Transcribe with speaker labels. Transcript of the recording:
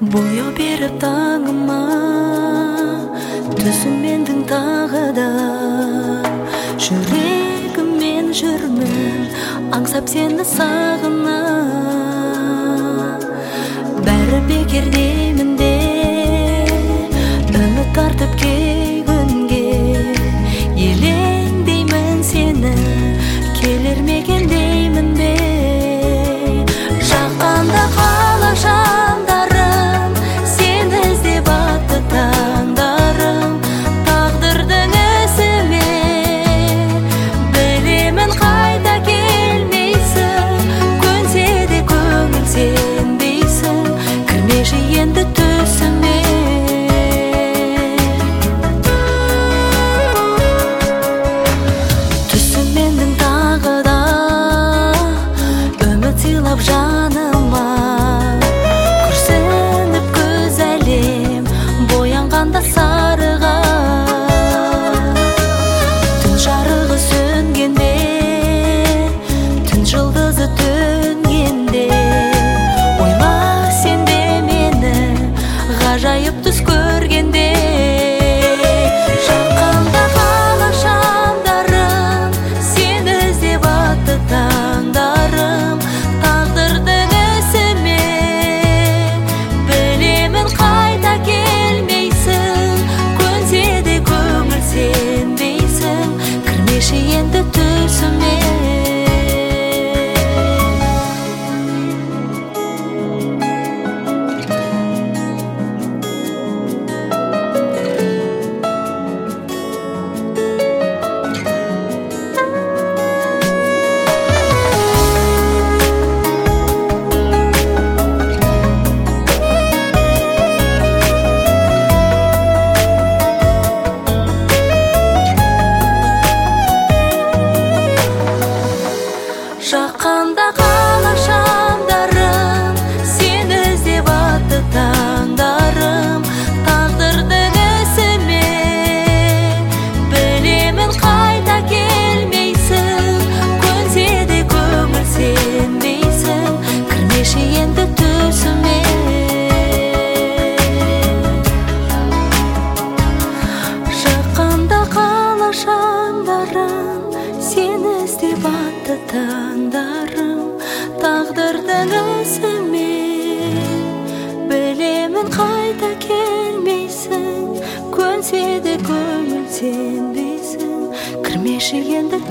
Speaker 1: Бояу беріп таңыма, түсіммендің тағы да. Жүрегіммен жүрмін, аңсап сені сағына. Бәрі бекер деймін де, үміт артып кей күнге. Елеңдеймін сені, келер мекен деймін бе. Жаққанда қала жандарым, сені іздеп атты таңдарым. Тағдырдың ізіме, білемін қайта келмейсің. Көнсе де көңіл сенбейсің, кірмеші енді түсіме. Түсімендің тағы да, үміт сыйлап жаныма. Күрсініп көз әлем, боянғанда сарыға. Түн жарығы сөнгенде, түн жұлдызы төнгенде. Ойла сен де мені, ғажайып түс көргенде. Жаққанда қала жандарым, сені іздеп атты таңдарым. Тағдырдың ізіме, білемін қайта келмейсің. Көнсе де көңіл сенбейсің, кірмеші енді түсіме. Жаққанда қала жандарым, сені іздеп атты таңдарым. Тағдырдың ізіме, білемін қайта келмейсің. Көнсе де көңіл сенбейсің, кірмеші енді түсіме. Жаққанда қала жандарым, сені іздеп атты таңдарым. Тағдырдың ізіме, білемін қайта келмейсің. Көнсе де көңіл сенбейсің, кірмеші енді